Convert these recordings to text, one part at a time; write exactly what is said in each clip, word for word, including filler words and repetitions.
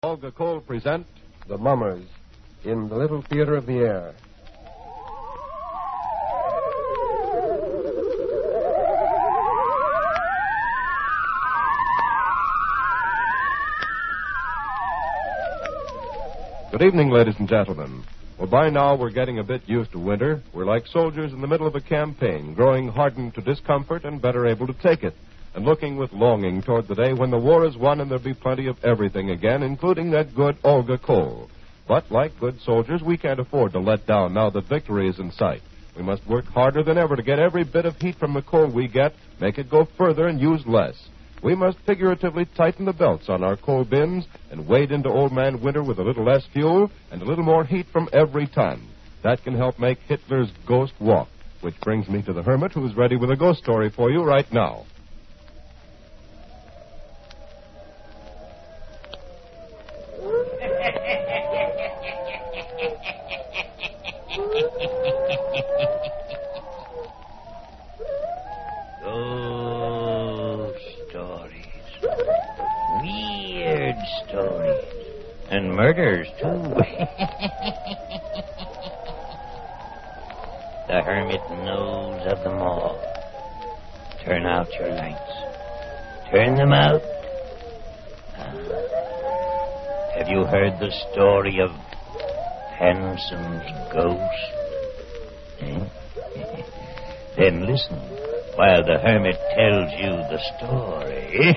Olga Cole present The Mummers in the Little Theater of the Air. Good evening, ladies and gentlemen. Well, by now we're getting a bit used to winter. We're like soldiers in the middle of a campaign, growing hardened to discomfort and better able to take it, and looking with longing toward the day when the war is won and there'll be plenty of everything again, including that good Olga Cole. But like good soldiers, we can't afford to let down now that victory is in sight. We must work harder than ever to get every bit of heat from the coal we get, make it go further and use less. We must figuratively tighten the belts on our coal bins and wade into old man winter with a little less fuel and a little more heat from every ton. That can help make Hitler's ghost walk, which brings me to the hermit who's ready with a ghost story for you right now. Ghost stories. Weird stories. And murders, too. The hermit knows of them all. Turn out your lights. Turn them out. Ah. Have you heard the story of Hansen's ghost? Eh? Then listen while the hermit tells you the story.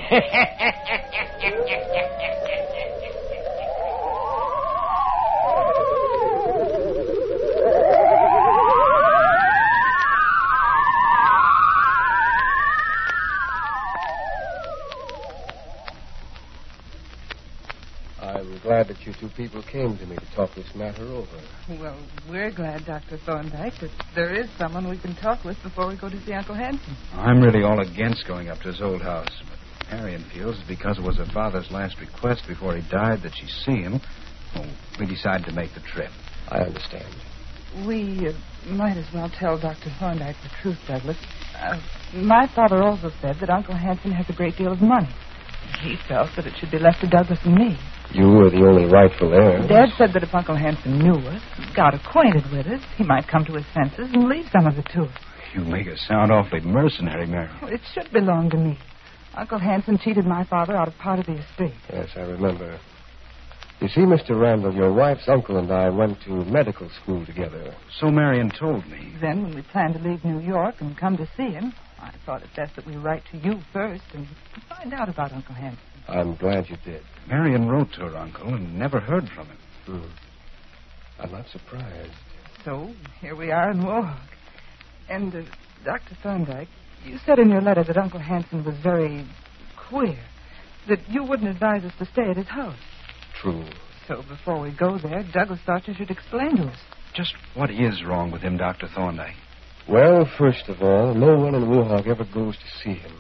I'm glad that you two people came to me to talk this matter over. Well, we're glad, Doctor Thorndyke, that there is someone we can talk with before we go to see Uncle Hanson. I'm really all against going up to his old house. But Marion feels because it was her father's last request before he died that she see him, well, we decided to make the trip. I understand. We uh, might as well tell Doctor Thorndyke the truth, Douglas. Uh, my father also said that Uncle Hanson has a great deal of money. He felt that it should be left to Douglas and me. You were the only rightful heir. Dad said that if Uncle Hanson knew us, got acquainted with us, he might come to his senses and leave some of it to us. You make us sound awfully mercenary, Mary. Well, it should belong to me. Uncle Hanson cheated my father out of part of the estate. Yes, I remember. You see, Mister Randall, your wife's uncle and I went to medical school together. So Marion told me. Then, when we planned to leave New York and come to see him, I thought it best that we write to you first and find out about Uncle Hanson. I'm glad you did. Marion wrote to her uncle and never heard from him. Hmm. I'm not surprised. So, here we are in Mohawk. And, uh, Doctor Thorndyke, you said in your letter that Uncle Hanson was very queer, that you wouldn't advise us to stay at his house. True. So, before we go there, Douglas thought you should explain to us. Just what is wrong with him, Doctor Thorndyke? Well, first of all, no one in Wohawk ever goes to see him.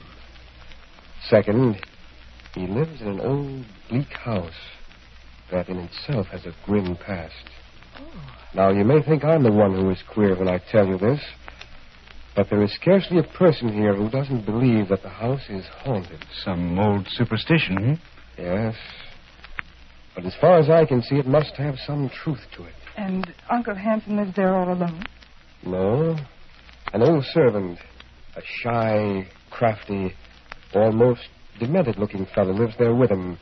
Second, he lives in an old, bleak house that in itself has a grim past. Oh. Now, you may think I'm the one who is queer when I tell you this, but there is scarcely a person here who doesn't believe that the house is haunted. Some old superstition, hmm? Yes. But as far as I can see, it must have some truth to it. And Uncle Hanson lives there all alone? No. An old servant, a shy, crafty, almost demented-looking fellow lives there with him.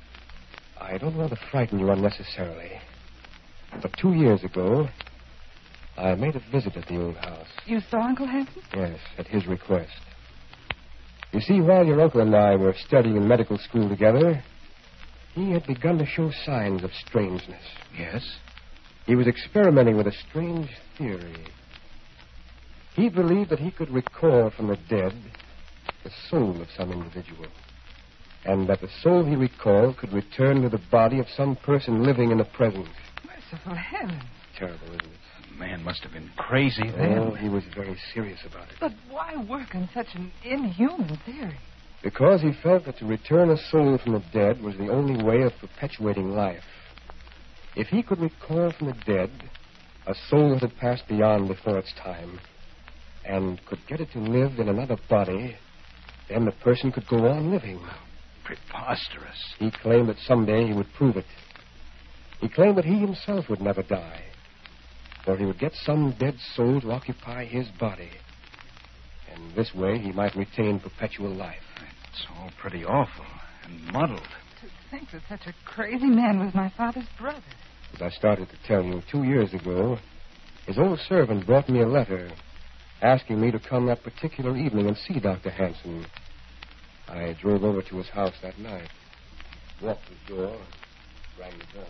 I don't want to frighten you unnecessarily, but two years ago, I made a visit at the old house. You saw Uncle Hanson? Yes, at his request. You see, while your uncle and I were studying in medical school together, he had begun to show signs of strangeness. Yes? He was experimenting with a strange theory. He believed that he could recall from the dead the soul of some individual, and that the soul he recalled could return to the body of some person living in the present. Merciful heavens. Terrible, isn't it? The man must have been crazy then. Oh, he was very serious about it. But why work on such an inhuman theory? Because he felt that to return a soul from the dead was the only way of perpetuating life. If he could recall from the dead a soul that had passed beyond before its time, and could get it to live in another body, then the person could go on living. preposterous. He claimed that someday he would prove it. He claimed that he himself would never die, for he would get some dead soul to occupy his body. And this way he might retain perpetual life. It's all pretty awful and muddled. To think that such a crazy man was my father's brother. As I started to tell you, two years ago, his old servant brought me a letter asking me to come that particular evening and see Doctor Hanson. I drove over to his house that night, walked to the door, rang the bell.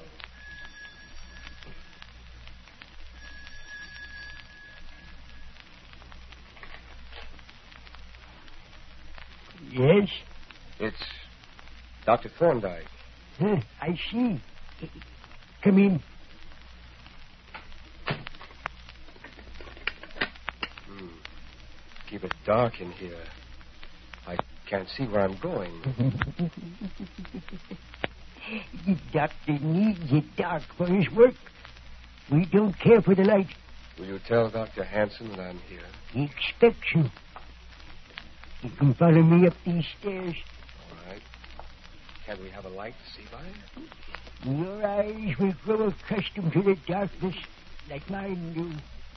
Yes? It's Doctor Thorndyke. Huh, I see. Come in. Hmm. Keep it dark in here. I can't see where I'm going. The doctor needs it dark for his work. We don't care for the light. Will you tell Doctor Hanson that I'm here? He expects you. You can follow me up these stairs. All right. Can we have a light to see by? Your eyes will grow accustomed to the darkness like mine do.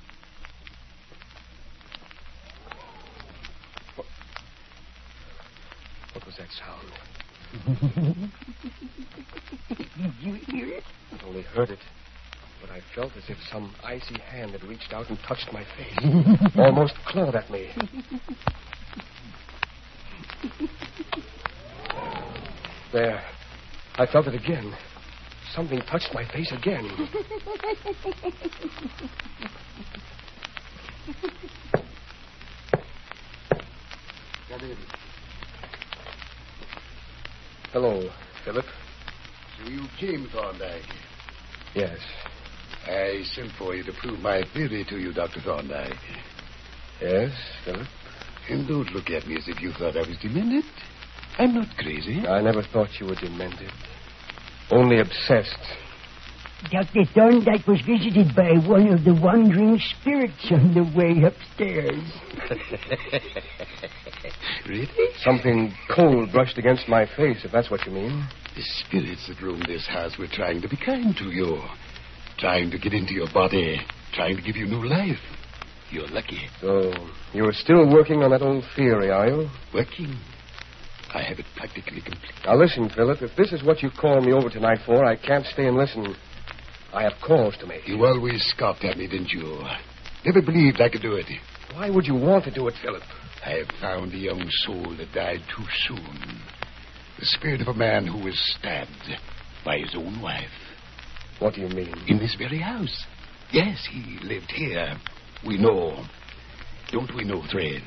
What, what was that sound? Did you hear it? I only heard it, but I felt as if some icy hand had reached out and touched my face, almost clawed at me. There. I felt it again. Something touched my face again. Come in. Hello, Philip. So you came, Thorndyke. Yes. I sent for you to prove my theory to you, Doctor Thorndyke. Yes, Philip. And don't look at me as if you thought I was demented. I'm not crazy. I never thought you were demented. Only obsessed. Doctor Thorndyke was visited by one of the wandering spirits on the way upstairs. Really? Something cold brushed against my face, if that's what you mean. The spirits that roam this house were trying to be kind to you. Trying to get into your body. Trying to give you new life. You're lucky. So, you're still working on that old theory, are you? Working? I have it practically complete. Now listen, Philip, if this is what you called me over tonight for, I can't stay and listen. I have calls to make. You always scoffed at me, didn't you? Never believed I could do it. Why would you want to do it, Philip? I have found a young soul that died too soon. The spirit of a man who was stabbed by his own wife. What do you mean? In this very house. Yes, he lived here. We know. Don't we know, Thread?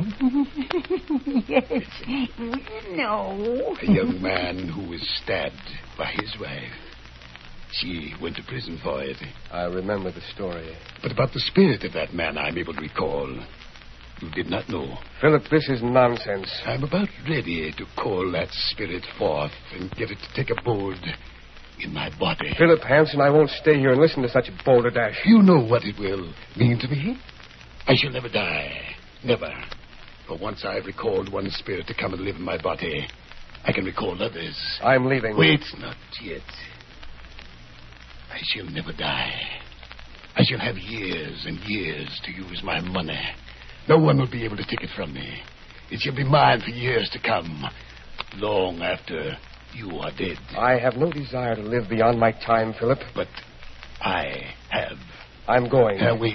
Yes, we know. A young man who was stabbed by his wife. She went to prison for it. I remember the story. But about the spirit of that man, I'm able to recall. You did not know. Philip, this is nonsense. I'm about ready to call that spirit forth and get it to take abode in my body. Philip Hanson, I won't stay here and listen to such balderdash. You know what it will mean to me? I shall never die. Never. For once I've recalled one spirit to come and live in my body, I can recall others. I'm leaving. Wait, not yet. I shall never die. I shall have years and years to use my money. No one will be able to take it from me. It shall be mine for years to come, long after you are dead. I have no desire to live beyond my time, Philip. But I have. I'm going. Now, wait.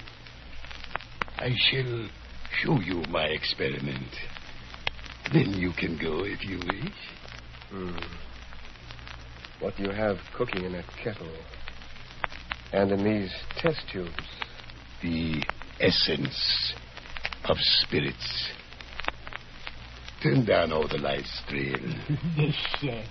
I shall show you my experiment. Then you can go if you wish. Hmm. What do you have cooking in that kettle? And in these test tubes? The essence of spirits. Turn down all the lights, Thrill. Yes, sir.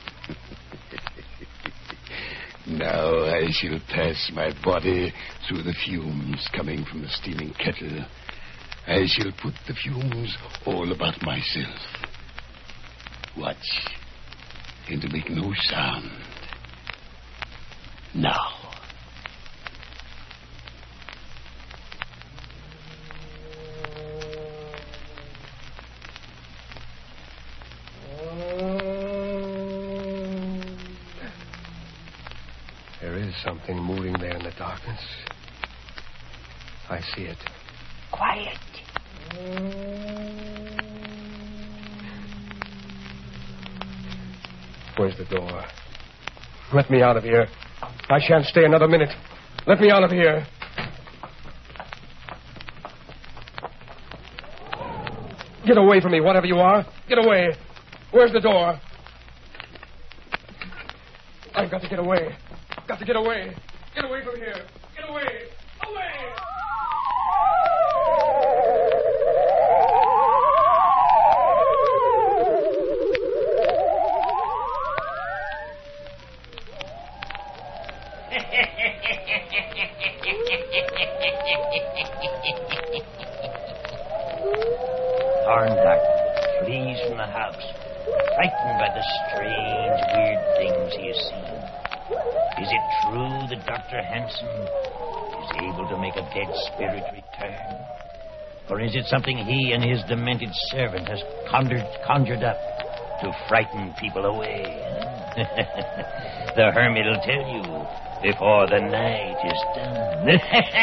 Now I shall pass my body through the fumes coming from the steaming kettle. I shall put the fumes all about myself. Watch. And to make no sound. Now. There is something moving there in the darkness. I see it. Quiet. Where's the door? Let me out of here. I shan't stay another minute. Let me out of here. Get away from me, whatever you are. Get away. Where's the door? I've got to get away. Got to get away. Get away from here. Get away. Away! Thorndyke flees from the house, frightened by the strange, weird things he has seen. Is it true that Doctor Hanson is able to make a dead spirit return? Or is it something he and his demented servant has conjured, conjured up to frighten people away? The hermit will tell you before the night is done.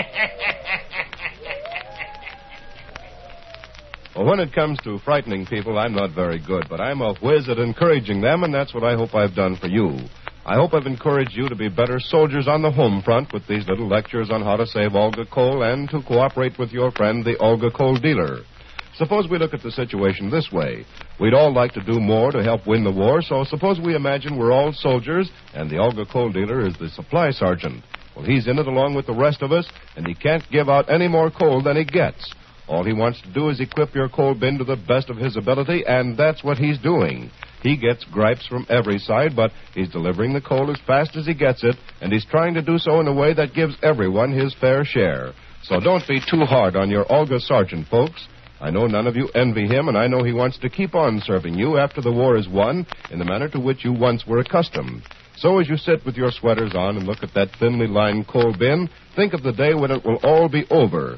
Well, when it comes to frightening people, I'm not very good, but I'm a whiz at encouraging them, and that's what I hope I've done for you. I hope I've encouraged you to be better soldiers on the home front with these little lectures on how to save Olga coal and to cooperate with your friend, the Olga coal dealer. Suppose we look at the situation this way. We'd all like to do more to help win the war, so suppose we imagine we're all soldiers and the Olga coal dealer is the supply sergeant. Well, he's in it along with the rest of us, and he can't give out any more coal than he gets. All he wants to do is equip your coal bin to the best of his ability, and that's what he's doing. He gets gripes from every side, but he's delivering the coal as fast as he gets it, and he's trying to do so in a way that gives everyone his fair share. So don't be too hard on your Olga sergeant, folks. I know none of you envy him, and I know he wants to keep on serving you after the war is won in the manner to which you once were accustomed. So as you sit with your sweaters on and look at that thinly lined coal bin, think of the day when it will all be over.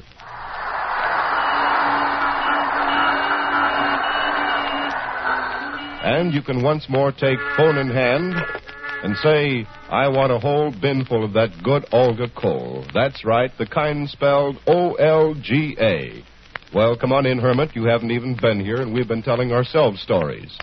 And you can once more take phone in hand and say, I want a whole bin full of that good Olga coal. That's right, the kind spelled O L G A. Well, come on in, Hermit. You haven't even been here, and we've been telling ourselves stories.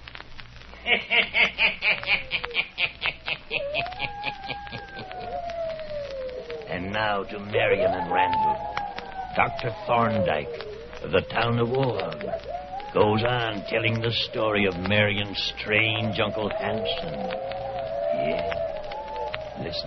And now to Marion and Randall. Doctor Thorndyke of the town of Warg goes on telling the story of Marion's strange Uncle Hanson. Yeah, listen.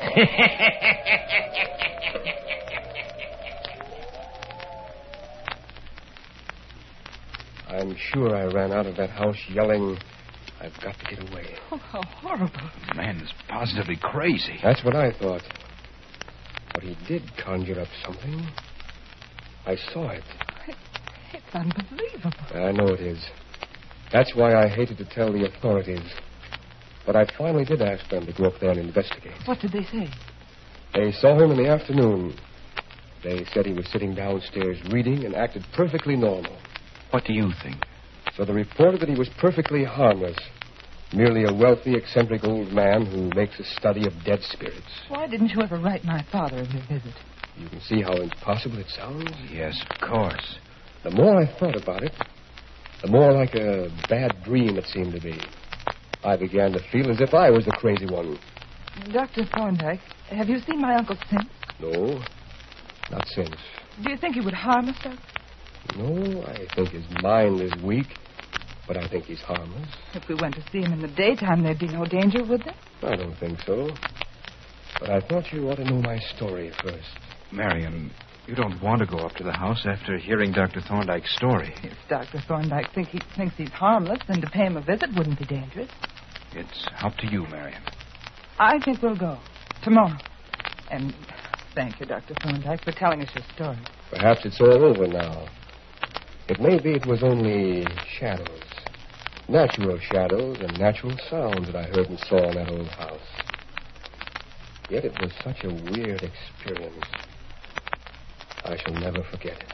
I'm sure I ran out of that house yelling, I've got to get away. Oh, how horrible. The man is positively crazy. That's what I thought. But he did conjure up something. I saw it. It's unbelievable. I know it is. That's why I hated to tell the authorities. But I finally did ask them to go up there and investigate. What did they say? They saw him in the afternoon. They said he was sitting downstairs reading and acted perfectly normal. What do you think? So they reported that he was perfectly harmless. Merely a wealthy, eccentric old man who makes a study of dead spirits. Why didn't you ever write my father of your visit? You can see how impossible it sounds. Yes, of course. The more I thought about it, the more like a bad dream it seemed to be. I began to feel as if I was the crazy one. Doctor Thorndyke, have you seen my uncle since? No, not since. Do you think he would harm us, Doctor? No, I think his mind is weak, but I think he's harmless. If we went to see him in the daytime, there'd be no danger, would there? I don't think so. But I thought you ought to know my story first. Marion, you don't want to go up to the house after hearing Doctor Thorndyke's story. If Doctor Thorndyke think he, thinks he's harmless, then to pay him a visit wouldn't be dangerous. It's up to you, Marion. I think we'll go. Tomorrow. And thank you, Doctor Thorndyke, for telling us your story. Perhaps it's all over now. It may be it was only shadows. Natural shadows and natural sounds that I heard and saw in that old house. Yet it was such a weird experience. I shall never forget it.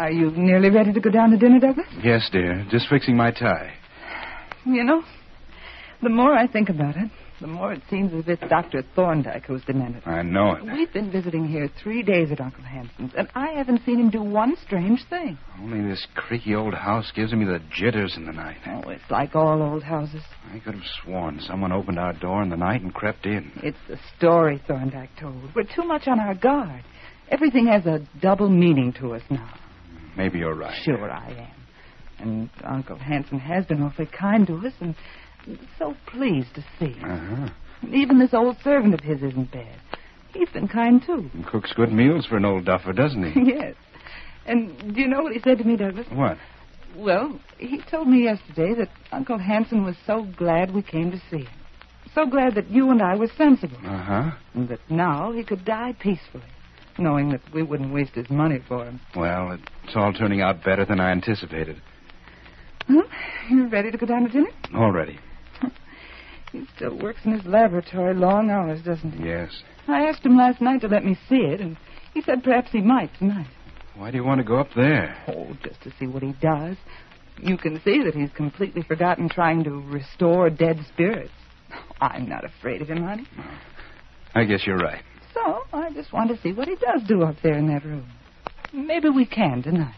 Are you nearly ready to go down to dinner, Douglas? Yes, dear. Just fixing my tie. You know, the more I think about it, the more it seems as if it's Doctor Thorndyke who's demented. I know it. We've been visiting here three days at Uncle Hanson's, and I haven't seen him do one strange thing. Only this creaky old house gives me the jitters in the night. Oh, it's like all old houses. I could have sworn someone opened our door in the night and crept in. It's the story Thorndyke told. We're too much on our guard. Everything has a double meaning to us now. Maybe you're right. Sure I am. And Uncle Hanson has been awfully kind to us, and so pleased to see us. Uh-huh. Even this old servant of his isn't bad. He's been kind, too. He cooks good meals for an old duffer, doesn't he? Yes. And do you know what he said to me, Douglas? What? Well, he told me yesterday that Uncle Hanson was so glad we came to see him. So glad that you and I were sensible. Uh-huh. And that now he could die peacefully, knowing that we wouldn't waste his money for him. Well, it's all turning out better than I anticipated. Well, you ready to go down to dinner? Already. He still works in his laboratory long hours, doesn't he? Yes. I asked him last night to let me see it, and he said perhaps he might tonight. Why do you want to go up there? Oh, just to see what he does. You can see that he's completely forgotten trying to restore dead spirits. I'm not afraid of him, honey. I guess you're right. So I just want to see what he does do up there in that room. Maybe we can tonight.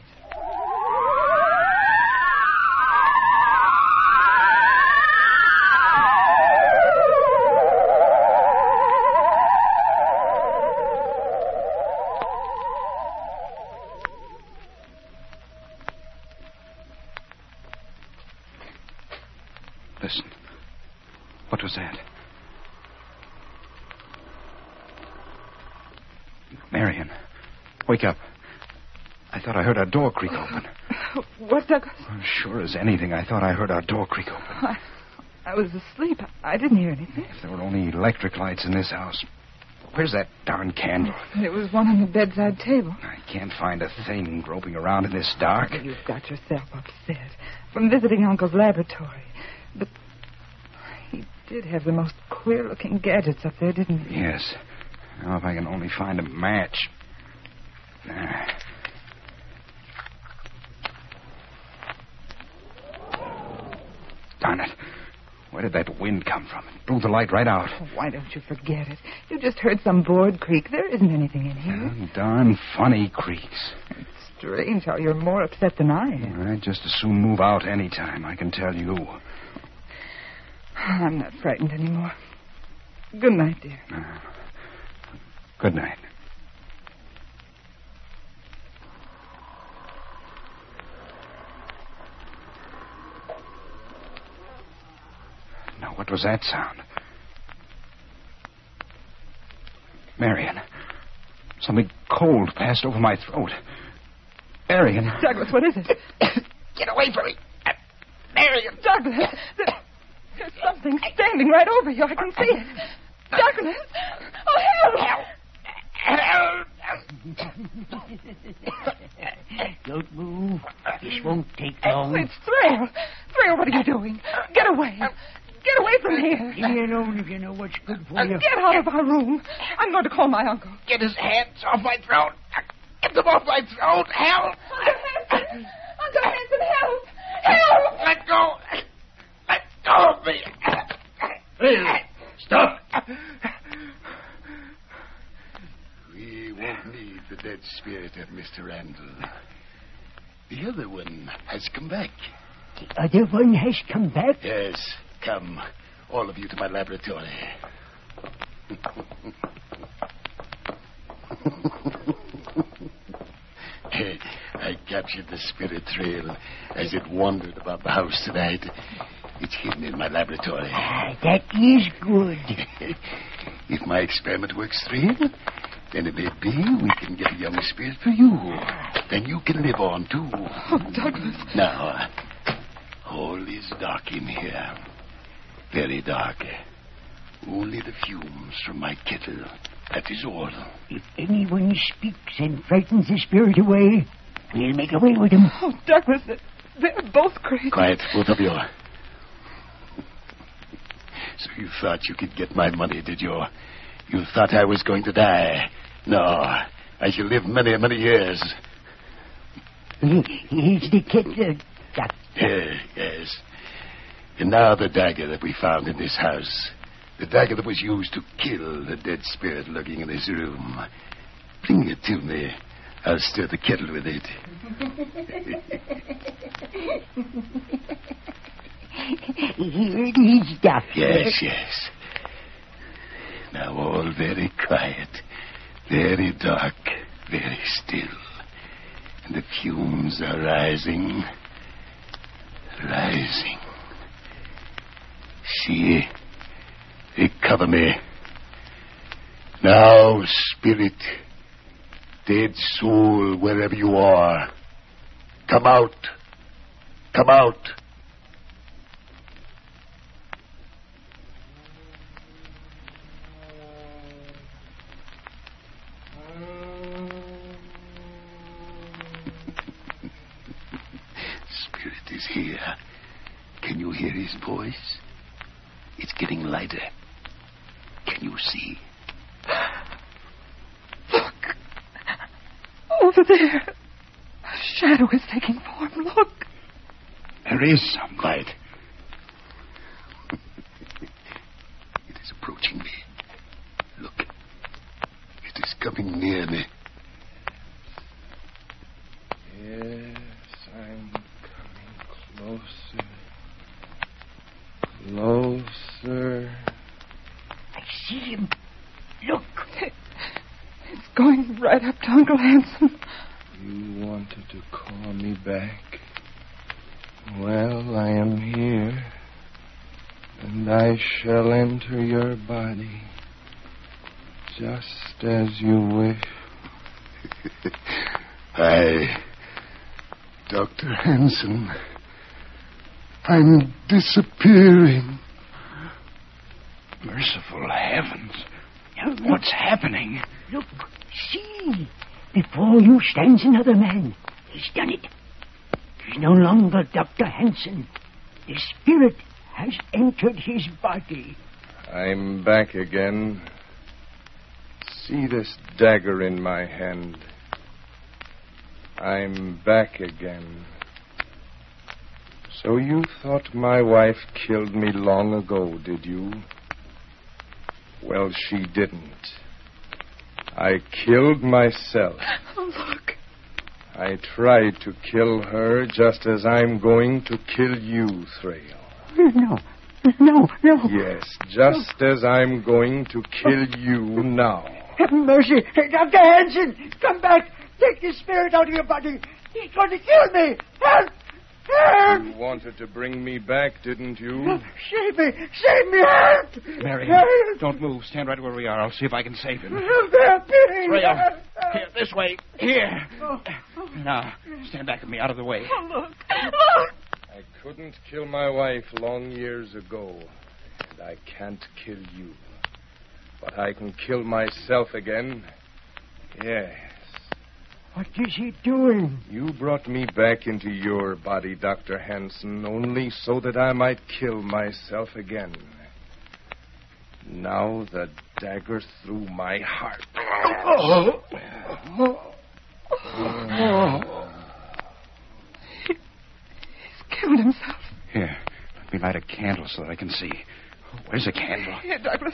Listen. What was that? Marion, wake up. I thought I heard our door creak open. What, Douglas? Sure as anything, I thought I heard our door creak open. I, I was asleep. I didn't hear anything. If there were only electric lights in this house. Where's that darn candle? There was one on the bedside table. I can't find a thing groping around in this dark. You've got yourself upset from visiting Uncle's laboratory. But he did have the most queer-looking gadgets up there, didn't he? Yes. Now, if I can only find a match. Ah. Darn it. Where did that wind come from? It blew the light right out. Oh, why don't you forget it? You just heard some board creak. There isn't anything in here. Oh, darn funny creaks. It's strange how you're more upset than I am. I'd just as soon move out any time, I can tell you. I'm not frightened anymore. Good night, dear. Uh, good night. Now, what was that sound? Marion, something cold passed over my throat. Marion. Douglas, what is it? Get away from me. Uh, Marion. Douglas, there, there's something standing right over you. I can see it. Douglas! Oh, help! Help! Don't move. This won't take long. It's Thrale. Thrale, what are you doing? Get away. Get away from here. Leave me alone if you know what's good for you. Get out of our room. I'm going to call my uncle. Get his hands off my throat. Get them off my throat. Help! Uncle Hanson! Uncle Hanson, help! Help! Let go! Let go of me! Hey, stop! We won't need the dead spirit of Mister Randall. The other one has come back. The other one has come back? Yes, come, all of you, to my laboratory. I captured the spirit trail as it wandered about the house tonight. It's hidden in my laboratory. Ah, that is good. If my experiment works, Thrale, then it may be we can get a young spirit for you. Then you can live on, too. Oh, Douglas. Now, all is dark in here. Very dark. Only the fumes from my kettle. That is all. If anyone speaks and frightens the spirit away, we'll make away with him. Oh, Douglas, they're both crazy. Quiet, both of you. So you thought you could get my money, did you? You thought I was going to die. No, I shall live many, many years. He's the Kettler, Doctor. Yeah, yes. And now the dagger that we found in this house. The dagger that was used to kill the dead spirit lurking in this room. Bring it to me. I'll stir the kettle with it. Here it is, Doctor. Yes, yes. Now all very quiet, very dark, very still. And the fumes are rising, rising. See, they cover me. Now, spirit, dead soul, wherever you are, come out, come out. Spirit is here. Can you hear his voice? It's getting lighter. Can you see? Look. Over there. A shadow is taking form. Look. There is some light. It is approaching me. Look. It is coming near me. Yes, I'm coming closer. Closer. I see him. Look. It's going right up to Uncle Hanson. You wanted to call me back. Well, I am here. And I shall enter your body. Just as you wish. I... Doctor Hanson... I'm disappearing. Merciful heavens. What's happening? Look, see. Before you stands another man. He's done it. He's no longer Doctor Hanson. The spirit has entered his body. I'm back again. See this dagger in my hand. I'm back again. So you thought my wife killed me long ago, did you? Well, she didn't. I killed myself. Oh, look. I tried to kill her just as I'm going to kill you, Thrale. No, no, no. Yes, just as I'm going to kill you now. Have mercy. Doctor Hanson, come back. Take the spirit out of your body. He's going to kill me. Help! Help! You wanted to bring me back, didn't you? Save me! Save me! Help! Mary, Help! don't move. Stand right where we are. I'll see if I can save him. Help! Help! Please! Thrale, Help! here, this way. Here. Oh. Now, stand back with me, out of the way. Oh, look. Look. I couldn't kill my wife long years ago, and I can't kill you. But I can kill myself again. Yes. What is he doing? You brought me back into your body, Doctor Hanson, only so that I might kill myself again. Now the dagger through my heart. Oh. Oh. Oh. He, he's killed himself. Here, let me light a candle so that I can see. Where's a candle? Here, Douglas.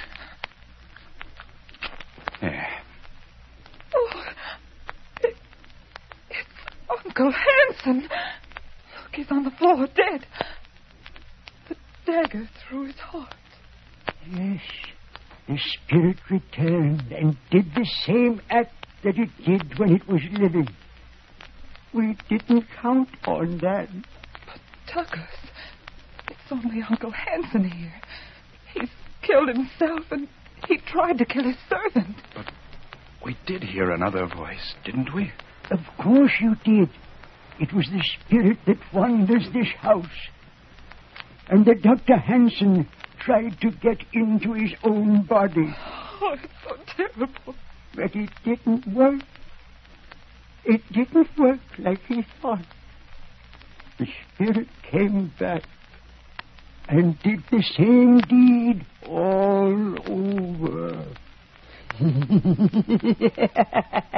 There. Oh, it, it's Uncle Hanson. Look, he's on the floor, dead. The dagger through his heart. Yes, the spirit returned and did the same act that it did when it was living. We didn't count on that. But, Douglas, it's only Uncle Hanson here. He's killed himself, and he tried to kill his servant. But we did hear another voice, didn't we? Of course you did. It was the spirit that wanders this house. And that Doctor Hanson tried to get into his own body. Oh, it's so terrible. But it didn't work. It didn't work like he thought. The spirit came back and did the same deed all over.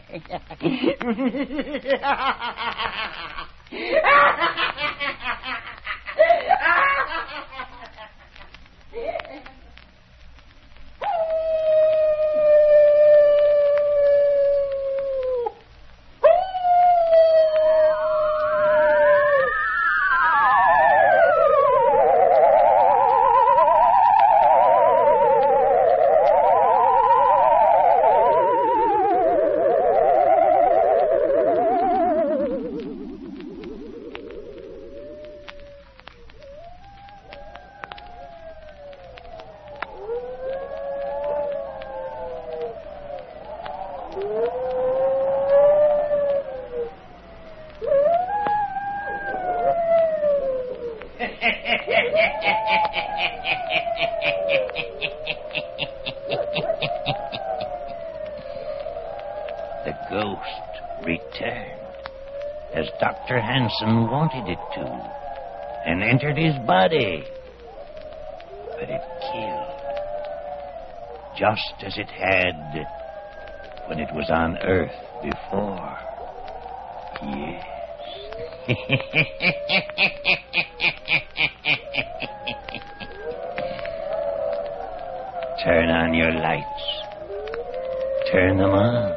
The ghost returned, as Doctor Hansen wanted it to, and entered his body. But it killed, just as it had when it was on Earth before. Yes. Turn on your lights. Turn them on.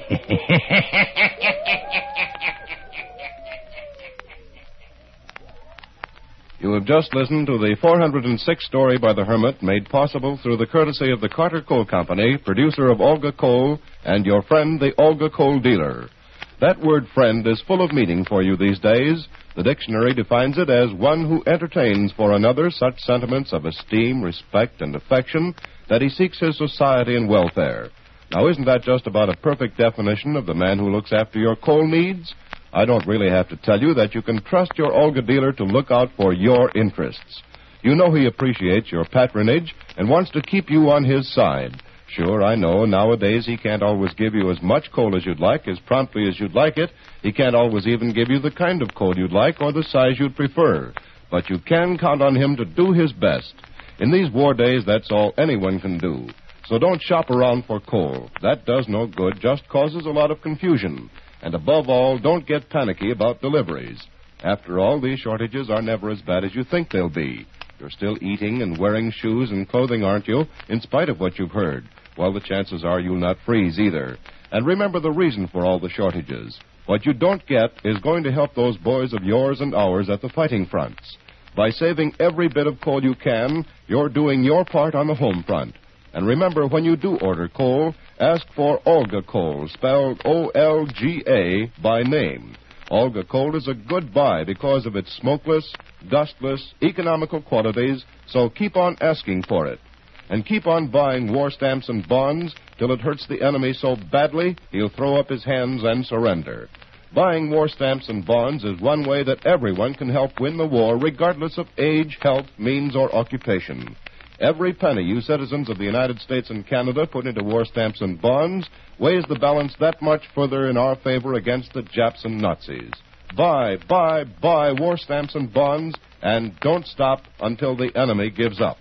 You have just listened to the four hundred sixth story by the Hermit, made possible through the courtesy of the Carter Coal Company, producer of Olga Coal, and your friend, the Olga Coal dealer. That word friend is full of meaning for you these days. The dictionary defines it as one who entertains for another such sentiments of esteem, respect, and affection that he seeks his society and welfare. Now, isn't that just about a perfect definition of the man who looks after your coal needs? I don't really have to tell you that you can trust your Olga dealer to look out for your interests. You know he appreciates your patronage and wants to keep you on his side. Sure, I know nowadays he can't always give you as much coal as you'd like, as promptly as you'd like it. He can't always even give you the kind of coal you'd like or the size you'd prefer. But you can count on him to do his best. In these war days, that's all anyone can do. So don't shop around for coal. That does no good, just causes a lot of confusion. And above all, don't get panicky about deliveries. After all, these shortages are never as bad as you think they'll be. You're still eating and wearing shoes and clothing, aren't you, in spite of what you've heard? Well, the chances are you'll not freeze either. And remember the reason for all the shortages. What you don't get is going to help those boys of yours and ours at the fighting fronts. By saving every bit of coal you can, you're doing your part on the home front. And remember, when you do order coal, ask for Olga Coal, spelled O L G A, by name. Olga Coal is a good buy because of its smokeless, dustless, economical qualities, so keep on asking for it. And keep on buying war stamps and bonds till it hurts the enemy so badly he'll throw up his hands and surrender. Buying war stamps and bonds is one way that everyone can help win the war, regardless of age, health, means, or occupation. Every penny you citizens of the United States and Canada put into war stamps and bonds weighs the balance that much further in our favor against the Japs and Nazis. Buy, buy, buy war stamps and bonds, and don't stop until the enemy gives up.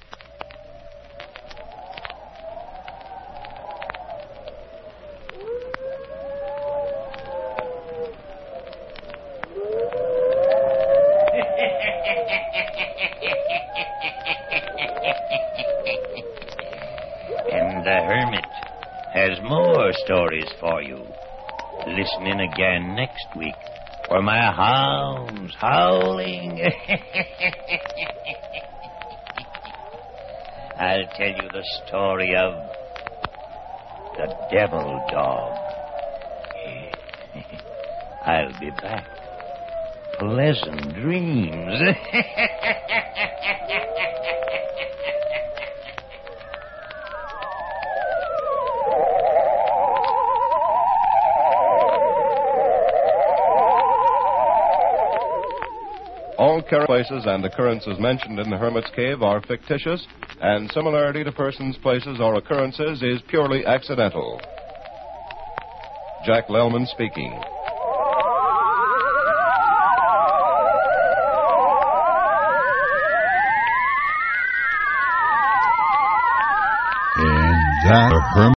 And the Hermit has more stories for you. Listen in again next week for my hounds howling. I'll tell you the story of the Devil Dog. I'll be back. Pleasant dreams. All places and occurrences mentioned in the Hermit's Cave are fictitious, and similarity to persons, places, or occurrences is purely accidental. Jack Lellman speaking. And that, the Hermit.